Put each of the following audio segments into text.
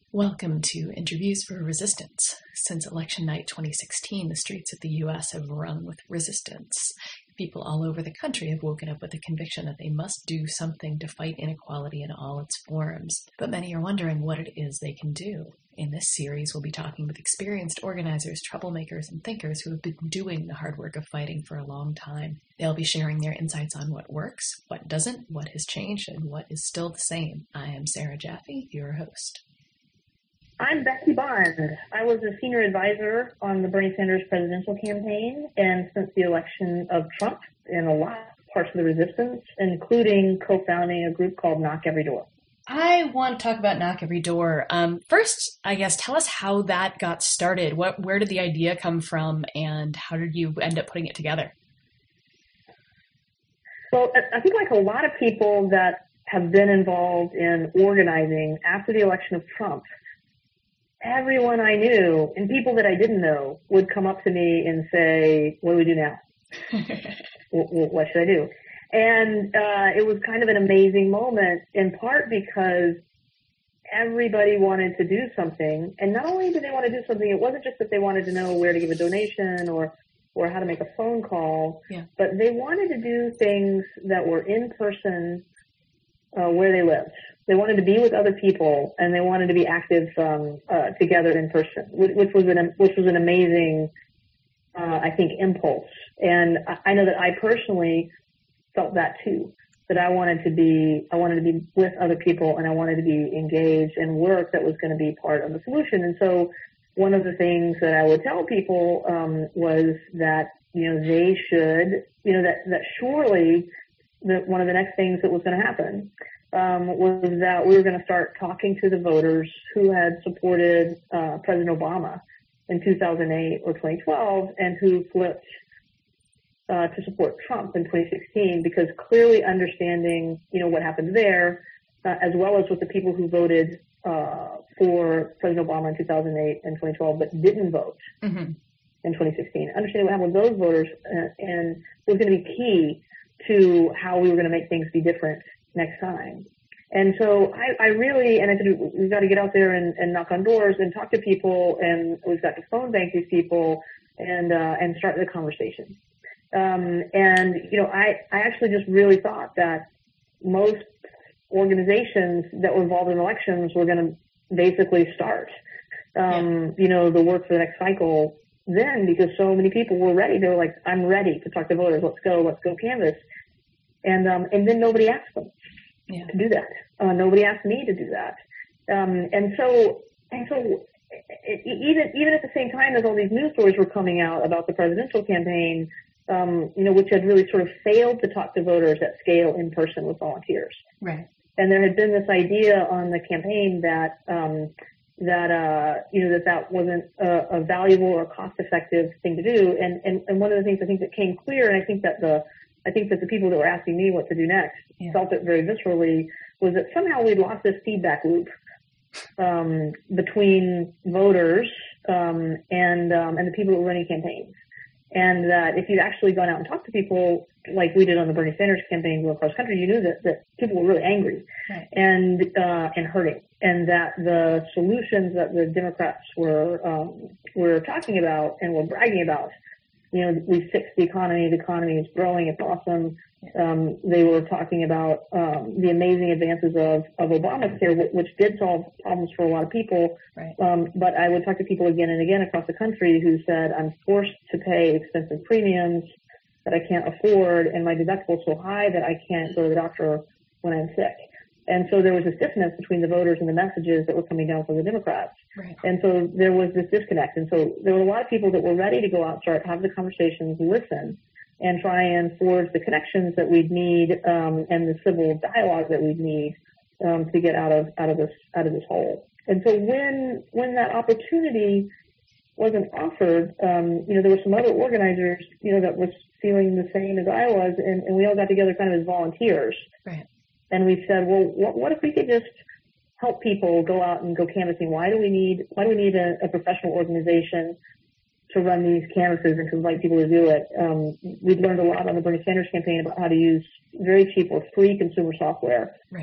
Welcome to Interviews for Resistance. Since election night 2016, the streets of the U.S. have rung with resistance. People all over the country have woken up with the conviction that they must do something to fight inequality in all its forms. But many are wondering what it is they can do. In this series, we'll be talking with experienced organizers, troublemakers, and thinkers who have been doing the hard work of fighting for a long time. They'll be sharing their insights on what works, what doesn't, what has changed, and what is still the same. I am Sarah Jaffe, your host. I'm Becky Bond. I was a senior advisor on the Bernie Sanders presidential campaign and since the election of Trump in a lot of parts of the resistance, including co-founding a group called Knock Every Door. I want to talk about Knock Every Door. First, I guess, tell us how that got started. Where did the idea come from, and how did you end up putting it together? Well, I think like a lot of people that have been involved in organizing after the election of Trump, everyone I knew and people that I didn't know would come up to me and say, what do we do now? What should I do? And it was kind of an amazing moment, in part because everybody wanted to do something. And not only did they want to do something, it wasn't just that they wanted to know where to give a donation or how to make a phone call, but they wanted to do things that were in person where they lived. They wanted to be with other people, and they wanted to be active together in person, which was an amazing, I think, impulse. And I know that I personally felt that too. That I wanted to be with other people, and I wanted to be engaged in work that was going to be part of the solution. And so, one of the things that I would tell people was that they should, that surely one of the next things that was going to happen was that we were going to start talking to the voters who had supported President Obama in 2008 or 2012 and who flipped to support Trump in 2016, because clearly understanding, what happened there, as well as with the people who voted for President Obama in 2008 and 2012 but didn't vote in 2016, understanding what happened with those voters and was going to be key to how we were going to make things be different next time. And so I really, and I said, we've got to get out there and knock on doors and talk to people, and we've got to phone bank these people and start the conversation. I actually just really thought that most organizations that were involved in elections were going to basically start, the work for the next cycle then, because so many people were ready. They were like, I'm ready to talk to voters. Let's go canvass. And then nobody asked them to do that. Nobody asked me to do that. And so even at the same time as all these news stories were coming out about the presidential campaign, which had really sort of failed to talk to voters at scale in person with volunteers. Right. And there had been this idea on the campaign that that wasn't a valuable or cost-effective thing to do. And one of the things I think that came clear, and I think that the people that were asking me what to do next felt it very viscerally, was that somehow we'd lost this feedback loop between voters and the people that were running campaigns. And that if you'd actually gone out and talked to people like we did on the Bernie Sanders campaign going across the country, you knew that people were really angry and hurting, and that the solutions that the Democrats were talking about and were bragging about, we fixed the economy is growing, it's awesome. They were talking about the amazing advances of Obamacare, which did solve problems for a lot of people. Right. But I would talk to people again and again across the country who said, I'm forced to pay expensive premiums that I can't afford, and my deductible is so high that I can't go to the doctor when I'm sick. And so there was this dissonance between the voters and the messages that were coming down from the Democrats. Right. And so there was this disconnect. And so there were a lot of people that were ready to go out, start, have the conversations, listen, and try and forge the connections that we'd need and the civil dialogue that we'd need to get out of this hole. And so when that opportunity wasn't offered, there were some other organizers, that was feeling the same as I was, and we all got together kind of as volunteers. Right. And we said, well, what if we could just help people go out and go canvassing? Why do we need a professional organization to run these canvases and to invite people to do it? We've learned a lot on the Bernie Sanders campaign about how to use very cheap or free consumer software. Right.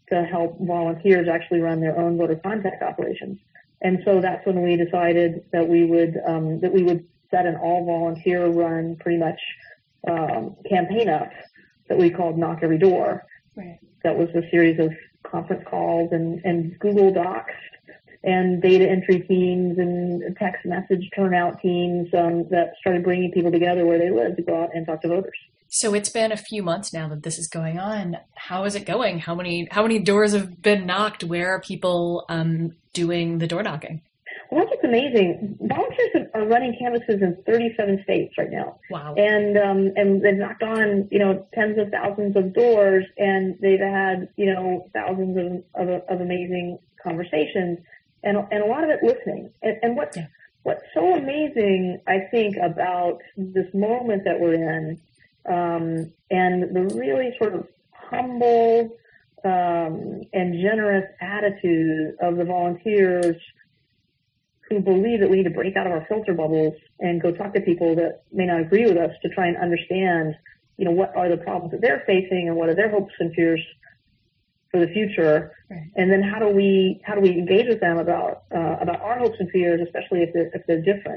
to help volunteers actually run their own voter contact operations. And so that's when we decided that we would set an all volunteer run pretty much campaign up that we called Knock Every Door. Right. That was a series of conference calls and Google Docs and data entry teams and text message turnout teams that started bringing people together where they live to go out and talk to voters. So it's been a few months now that this is going on. How is it going? How many doors have been knocked? Where are people doing the door knocking? Well, that's what's amazing. Volunteers are running canvases in 37 states right now. Wow. And they've knocked on, tens of thousands of doors, and they've had, thousands of amazing conversations, and a lot of it listening. And what's so amazing, I think, about this moment that we're in, and the really sort of humble and generous attitude of the volunteers who believe that we need to break out of our filter bubbles and go talk to people that may not agree with us to try and understand, what are the problems that they're facing and what are their hopes and fears for the future. Right. And then how do we engage with them about our hopes and fears, especially if they're different.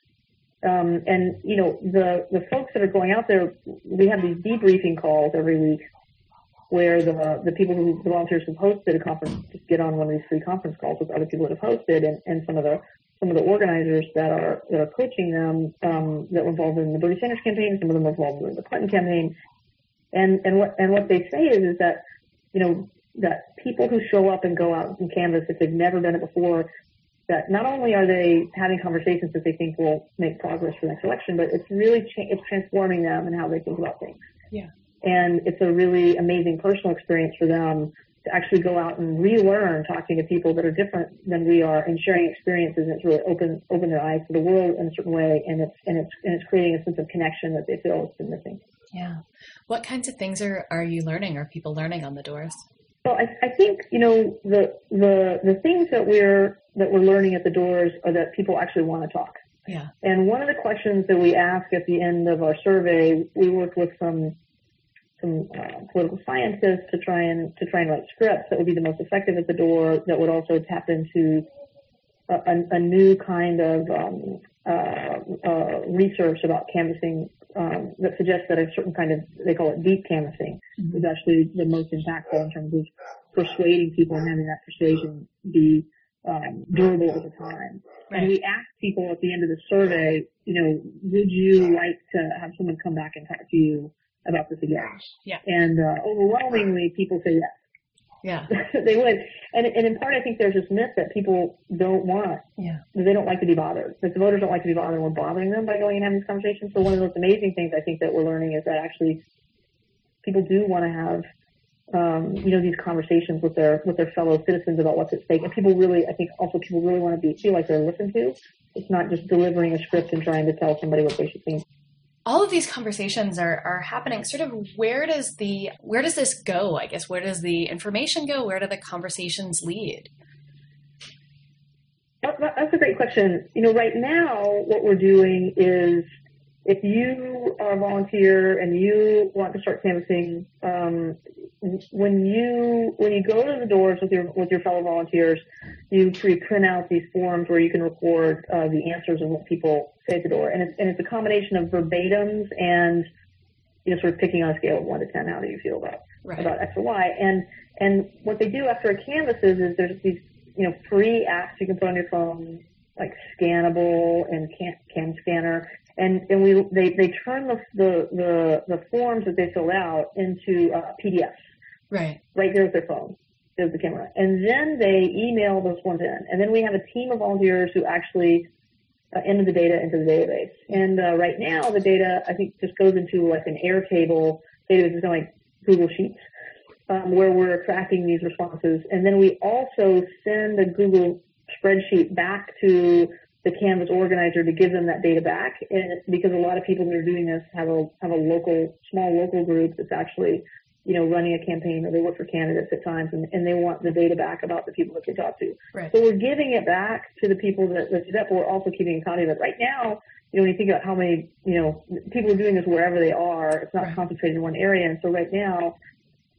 The folks that are going out there, we have these debriefing calls every week where the volunteers who've hosted a conference just get on one of these free conference calls with other people that have hosted and some of the organizers that are coaching them that were involved in the Bernie Sanders campaign, some of them were involved in the Clinton campaign, and what they say is that that people who show up and go out and canvass if they've never done it before, that not only are they having conversations that they think will make progress for the next election, but it's really it's transforming them and how they think about things. Yeah. And it's a really amazing personal experience for them to actually go out and relearn talking to people that are different than we are and sharing experiences. And it's really open their eyes to the world in a certain way, and it's creating a sense of connection that they feel has been missing. Yeah. What kinds of things are you learning? Are people learning on the doors? Well, I think the things that we're learning at the doors are that people actually want to talk. Yeah. And one of the questions that we ask at the end of our survey, we worked with some political scientists to try and write scripts that would be the most effective at the door, that would also tap into a new kind of research about canvassing that suggests that a certain kind of, they call it deep canvassing, is actually the most impactful in terms of persuading people and having that persuasion be durable over time. Right. And we asked people at the end of the survey, would you like to have someone come back and talk to you about this again? Yeah. And overwhelmingly, people say yes. Yeah. They would. And in part, I think there's this myth that people don't want. Yeah. They don't like to be bothered. That the voters don't like to be bothered, and we're bothering them by going and having this conversation. So one of those amazing things I think that we're learning is that actually people do want to have, these conversations with their fellow citizens about what's at stake. And people really want to feel like they're listened to. It's not just delivering a script and trying to tell somebody what they should think. All of these conversations are happening. Sort of where does this go? I guess, where does the information go? Where do the conversations lead? That's a great question. Right now, what we're doing is, if you are a volunteer and you want to start canvassing, when you go to the doors with your fellow volunteers, you print out these forms where you can record the answers of what people say at the door, and it's a combination of verbatims and sort of picking on a scale of 1 to 10, how do you feel about X or Y, and what they do after a canvass is there's these free apps you can put on your phone, like Scannable and Cam Scanner. And they turn the forms that they fill out into PDFs. Right there with their phone. There's the camera. And then they email those ones in. And then we have a team of volunteers who actually enter the data into the database. And right now, the data, I think, just goes into like an Airtable database, it's like Google Sheets, where we're tracking these responses. And then we also send a Google spreadsheet back to the Canvas organizer to give them that data back. And it's because a lot of people that are doing this have a small local group that's actually, running a campaign, or they work for candidates at times, and they want the data back about the people that they talk to. Right. So we're giving it back to the people that do that, but we're also keeping a copy of it. Right now, when you think about how many, people are doing this wherever they are, it's not concentrated in one area. And so right now,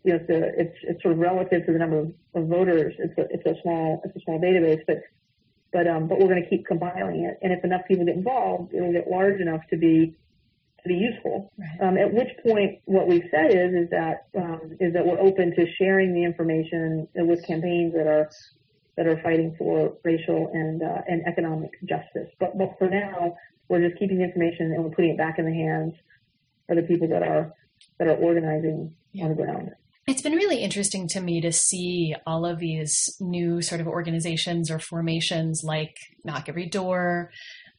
it's sort of relative to the number of voters. It's a small database, but we're going to keep compiling it. And if enough people get involved, it'll get large enough to be useful. Right. At which point, what we've said is that we're open to sharing the information with campaigns that are fighting for racial and economic justice. But for now, we're just keeping the information and we're putting it back in the hands of the people that are organizing on the ground. It's been really interesting to me to see all of these new sort of organizations or formations like Knock Every Door.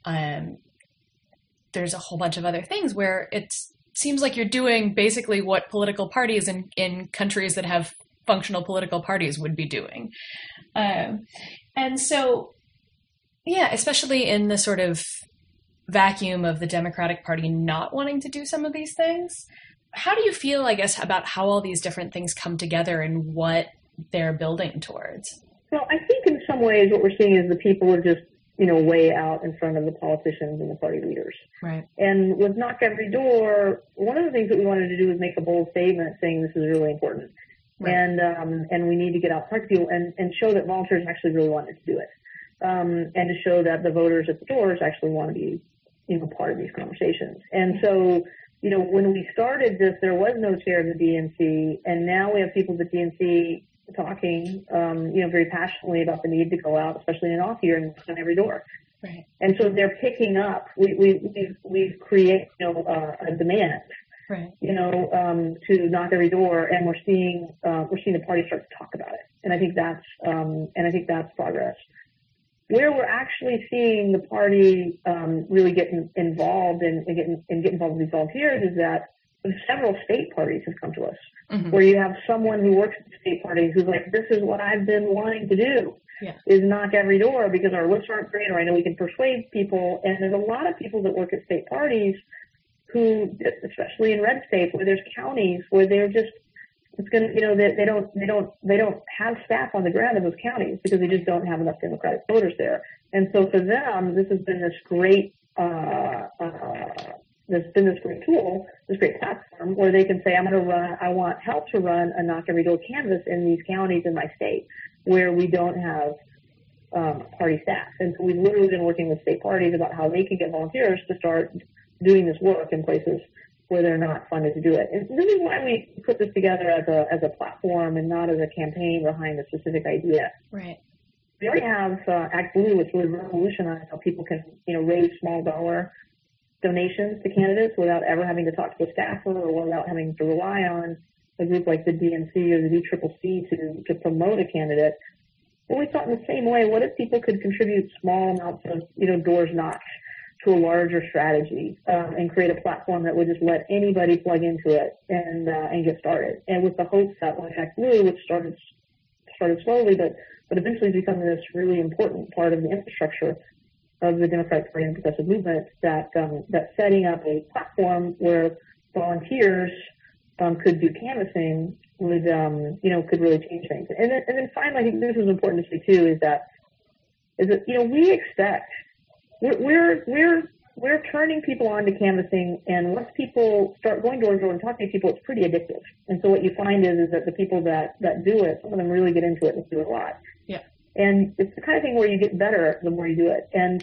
There's a whole bunch of other things where it seems like you're doing basically what political parties in countries that have functional political parties would be doing. And so, yeah, especially in the sort of vacuum of the Democratic Party not wanting to do some of these things, how do you feel, I guess, about how all these different things come together and what they're building towards? Well, I think in some ways what we're seeing is the people are just, way out in front of the politicians and the party leaders. Right. And with Knock Every Door, one of the things that we wanted to do was make a bold statement saying this is really important. Right. And we need to get out, talk to people, and show that volunteers actually really wanted to do it. And to show that the voters at the doors actually want to be, part of these conversations. And so, when we started this, there was no chair of the DNC, and now we have people at the DNC talking, very passionately about the need to go out, especially in an off year, and knock on every door. Right. And so they're picking up. We've created, a demand. Right. To knock every door, and we're seeing the party start to talk about it, and I think that's progress. Where we're actually seeing the party really get involved and get involved with these volunteers is that several state parties have come to us, mm-hmm. where you have someone who works at the state party who's like, this is what I've been wanting to do, is knock every door because our lists aren't great, or I know we can persuade people. And there's a lot of people that work at state parties who, especially in red states, where there's counties where they're just, it's going to, they don't have staff on the ground in those counties because they just don't have enough Democratic voters there. And so for them, this has been this great, tool, this great platform where they can say, I want help to run a Knock Every Door canvass in these counties in my state where we don't have party staff. And so we've literally been working with state parties about how they can get volunteers to start doing this work in places where they're not funded to do it. And this is why we put this together as a platform and not as a campaign behind a specific idea. Right. We already have Act Blue, which really revolutionized how people can, raise small dollar donations to candidates without ever having to talk to a staffer or without having to rely on a group like the DNC or the DCCC to promote a candidate. But we thought in the same way, what if people could contribute small amounts of, doors knocked to a larger strategy and create a platform that would just let anybody plug into it and get started. And with the hopes that like Act Blue, which started slowly, but eventually becoming this really important part of the infrastructure of the Democratic Party and Progressive Movement, that setting up a platform where volunteers could do canvassing would could really change things. And then finally, I think this is important to say too, is that we expect we're turning people on to canvassing, and once people start going door to door and talking to people, it's pretty addictive. And so what you find is that the people that do it, some of them really get into it and do it a lot. Yeah. And it's the kind of thing where you get better the more you do it. And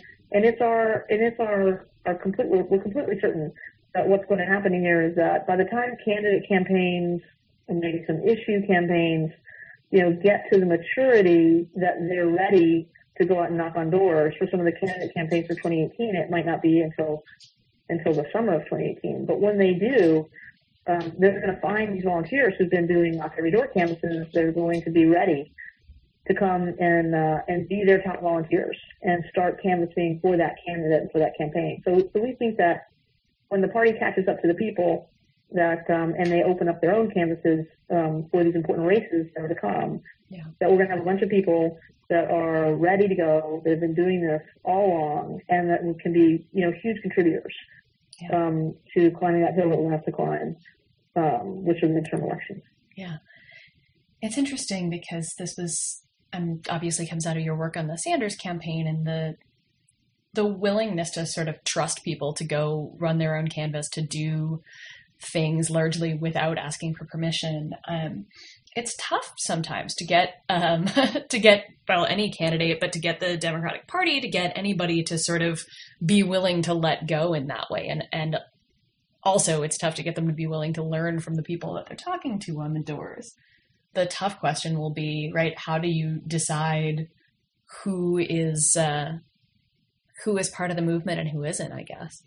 we're completely certain that what's going to happen here is that by the time candidate campaigns and maybe some issue campaigns, get to the maturity that they're ready to go out and knock on doors. For some of the candidate campaigns for 2018, it might not be until the summer of 2018. But when they do, they're going to find these volunteers who've been doing Knock Every Door canvases. They're going to be ready to come and be their top volunteers and start canvassing for that candidate and for that campaign. So we think that when the party catches up to the people that and they open up their own canvases for these important races that are to come, that we're going to have a bunch of people that are ready to go, that have been doing this all along, and that can be, huge contributors to climbing that hill that we'll have to climb, which are the midterm elections. Yeah. It's interesting because this was, obviously comes out of your work on the Sanders campaign and the willingness to sort of trust people to go run their own canvas, to do things largely without asking for permission. It's tough sometimes to get any candidate, but to get the Democratic Party, to get anybody to sort of be willing to let go in that way. And also it's tough to get them to be willing to learn from the people that they're talking to on the doors. The tough question will be, right, how do you decide who is part of the movement and who isn't, I guess?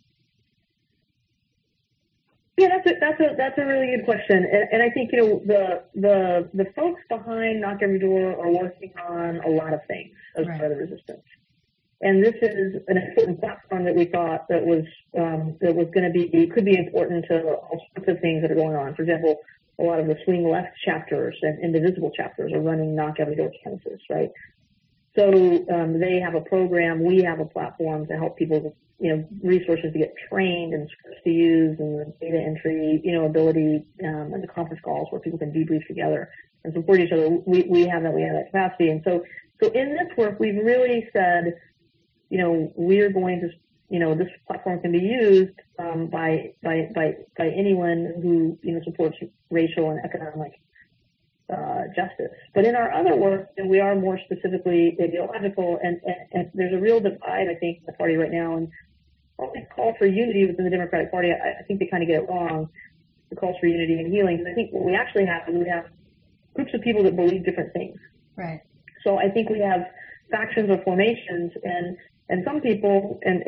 Yeah, that's a really good question, and I think the folks behind Knock Every Door are working on a lot of things as part of the resistance, and this is an important platform that we thought that was going to could be important to all sorts of things that are going on. For example, a lot of the swing left chapters and indivisible chapters are running Knock Every Door canvases, right? So they have a program. We have a platform to help people, resources to get trained and scripts to use and the data entry, ability and the conference calls where people can debrief together and support each other. We have that capacity. And so in this work, we've really said, we're going to, this platform can be used by anyone who, supports racial and economic justice. But in our other work, we are more specifically ideological, and there's a real divide, I think, in the party right now. And the call for unity within the Democratic Party, I think they kind of get it wrong, the calls for unity and healing. And I think what we actually have is we have groups of people that believe different things. Right. So I think we have factions or formations, and some people, and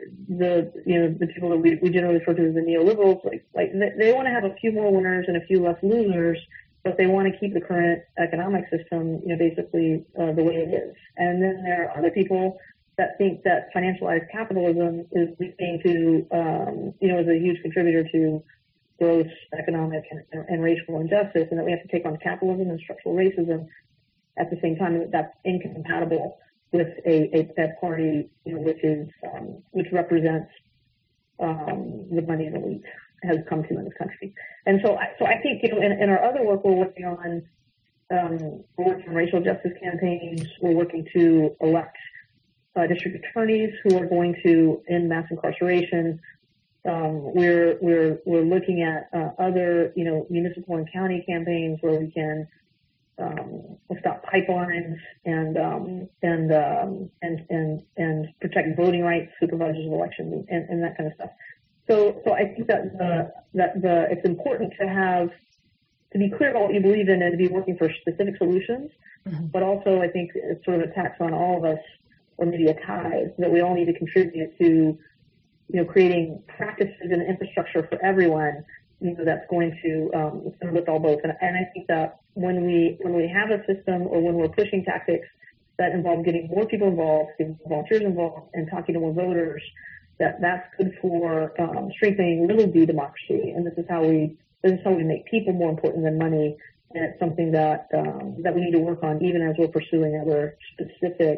the people that we generally refer to as the neoliberals, like they want to have a few more winners and a few less losers, but they want to keep the current economic system, basically the way it is. And then there are other people that think that financialized capitalism is leading to, is a huge contributor to gross economic and racial injustice, and that we have to take on capitalism and structural racism at the same time. That's incompatible with a party, which represents the money and elite has come to in this country. And so I think, in our other work, we're working on racial justice campaigns. We're working to elect district attorneys who are going to end mass incarceration. We're looking at other, municipal and county campaigns where we can stop pipelines and protect voting rights, supervisors of elections, and that kind of stuff. So I think that it's important to be clear about what you believe in and to be working for specific solutions. Mm-hmm. But also, I think it's sort of a tax on all of us, or maybe a tithe, that we all need to contribute to, creating practices and infrastructure for everyone, that's going to lift all boats. And I think that when we have a system, or when we're pushing tactics that involve getting more people involved, getting volunteers involved, and talking to more voters, that's good for strengthening little d democracy. And this is how we make people more important than money. And it's something that we need to work on, even as we're pursuing other specific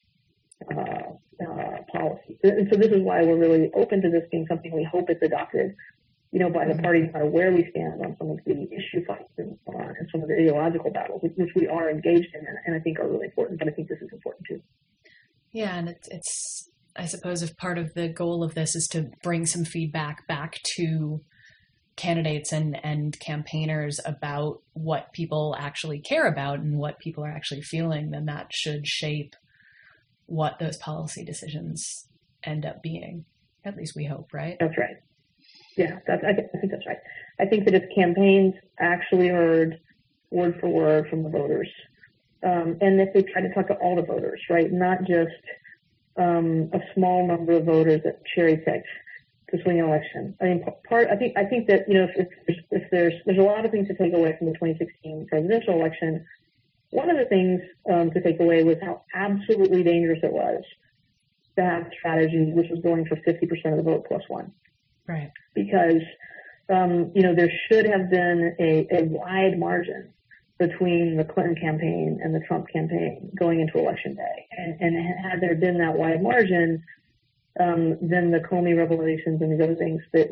policies. And so this is why we're really open to this being something we hope is adopted, by the party, no matter where we stand on some of the issue fights and some of the ideological battles, which we are engaged in, and I think are really important. But I think this is important too. Yeah, and it's I suppose if part of the goal of this is to bring some feedback back to candidates and campaigners about what people actually care about and what people are actually feeling, then that should shape what those policy decisions end up being. At least we hope, right? That's right. Yeah, I think that's right. I think that if campaigns actually heard word for word from the voters, and if they try to talk to all the voters, right, not just a small number of voters that cherry picked to swing an election. I mean, I think that if there's a lot of things to take away from the 2016 presidential election. One of the things to take away was how absolutely dangerous it was to have strategy which was going for 50% of the vote plus one. Right. Because there should have been a wide margin between the Clinton campaign and the Trump campaign going into election day. And had there been that wide margin, then the Comey revelations and these other things they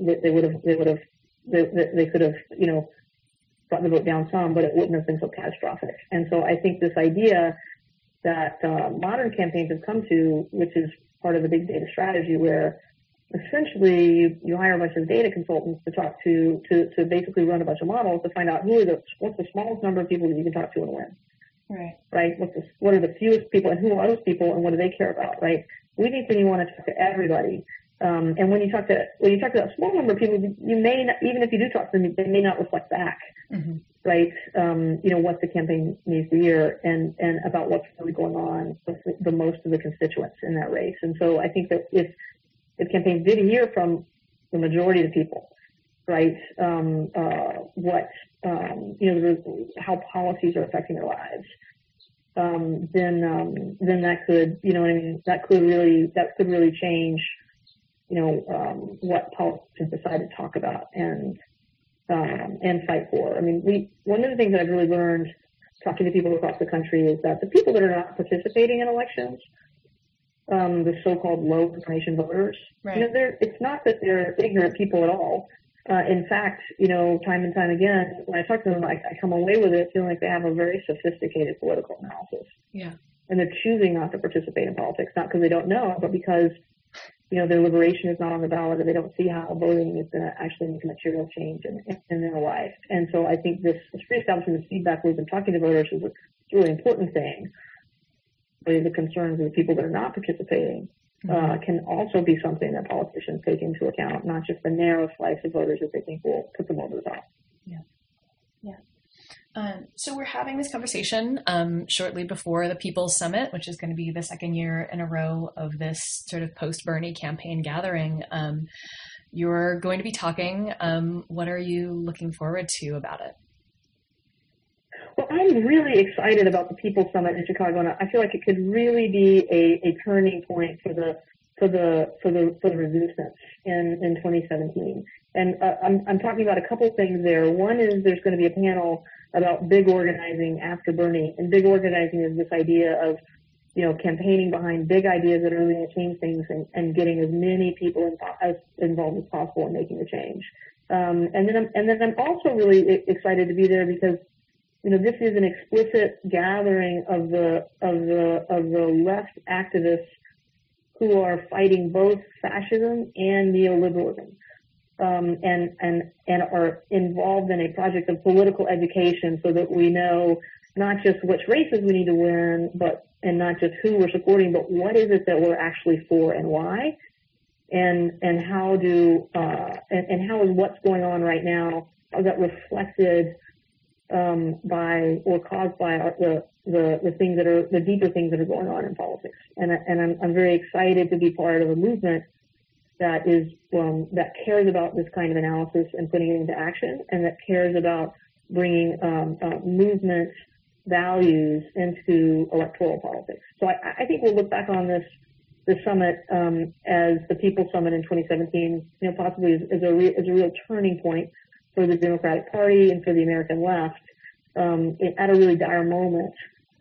could have, brought the vote down some, but it wouldn't have been so catastrophic. And so I think this idea that modern campaigns have come to, which is part of the big data strategy, where essentially you hire a bunch of data consultants to talk to basically run a bunch of models to find out what's the smallest number of people that you can talk to and when. Right? What are the fewest people and who are those people and what do they care about, right? We think that you want to talk to everybody. And when you talk to that small number of people, you may not, even if you do talk to them, they may not reflect back, right? What the campaign needs to hear and about what's really going on with the most of the constituents in that race. And so I think that if campaigns did hear from the majority of the people, right, how policies are affecting their lives, then that could, that could really change, what politicians decide to talk about and fight for. I mean, one of the things that I've really learned talking to people across the country is that the people that are not participating in elections, the so-called low information voters, it's not that they're ignorant people at all. In fact, time and time again, when I talk to them, I come away with it feeling like they have a very sophisticated political analysis. Yeah. And they're choosing not to participate in politics, not because they don't know, but because, their liberation is not on the ballot, or they don't see how voting is going to actually make a material change in their life. And so I think this free establishment of feedback we've been talking to voters is a really important thing. The concerns of the people that are not participating can also be something that politicians take into account, not just the narrow slice of voters that they think will put them over the top. Yeah. So we're having this conversation shortly before the People's Summit, which is going to be the second year in a row of this sort of post-Bernie campaign gathering. You're going to be talking. What are you looking forward to about it? Well, I'm really excited about the People's Summit in Chicago, and I feel like it could really be a turning point for the resistance in 2017. And I'm talking about a couple things there. One is there's going to be a panel about big organizing after Bernie, and big organizing is this idea of campaigning behind big ideas that are really going to change things and getting as many people involved as possible in making the change. And then I'm also really excited to be there because this is an explicit gathering of the left activists who are fighting both fascism and neoliberalism, and are involved in a project of political education so that we know not just which races we need to win, and not just who we're supporting, but what is it that we're actually for and why, and how how is what's going on right now, how is that reflected by or caused by the things that are the deeper things that are going on in politics, and I'm very excited to be part of a movement that is that cares about this kind of analysis and putting it into action, and that cares about bringing movement values into electoral politics. So I think we'll look back on this summit as the People's Summit in 2017, possibly as a real turning point for the Democratic Party and for the American left at a really dire moment,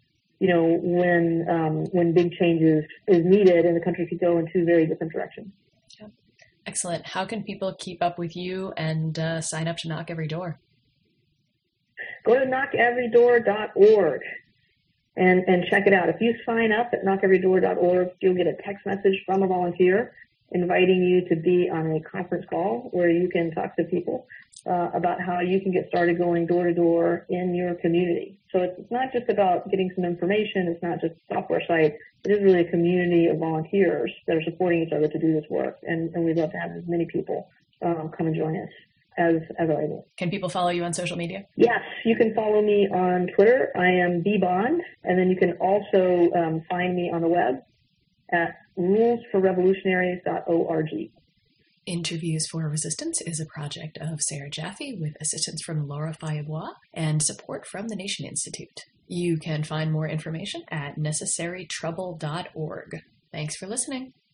when big changes is needed and the country could go in two very different directions. Yeah. Excellent. How can people keep up with you and sign up to Knock Every Door? Go to knockeverydoor.org and check it out. If you sign up at knockeverydoor.org, you'll get a text message from a volunteer inviting you to be on a conference call where you can talk to people about how you can get started going door to door in your community. So it's not just about getting some information. It's not just a software site. It is really a community of volunteers that are supporting each other to do this work. And we'd love to have as many people come and join us as are able. Can people follow you on social media? Yes, you can follow me on Twitter. I am bbond. And then you can also find me on the web at rulesforrevolutionaries.org. Interviews for Resistance is a project of Sarah Jaffe with assistance from Laura Fayebois and support from the Nation Institute. You can find more information at necessarytrouble.org. Thanks for listening.